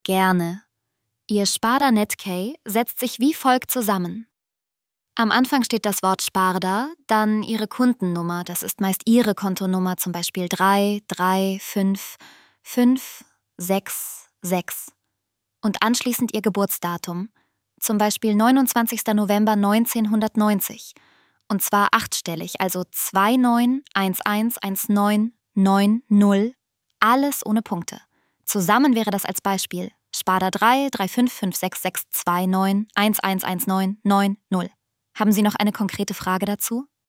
Gerne. Ihr Sparda Netcay setzt sich wie folgt zusammen. Am Anfang steht das Wort Sparda, dann Ihre Kundennummer, das ist meist Ihre Kontonummer, zum Beispiel 3355666. Und anschließend Ihr Geburtsdatum, zum Beispiel 29. November 1990. Und zwar 8-stellig, also 29111990, alles ohne Punkte. Zusammen wäre das als Beispiel Sparda 335566629111990. Haben Sie noch eine konkrete Frage dazu?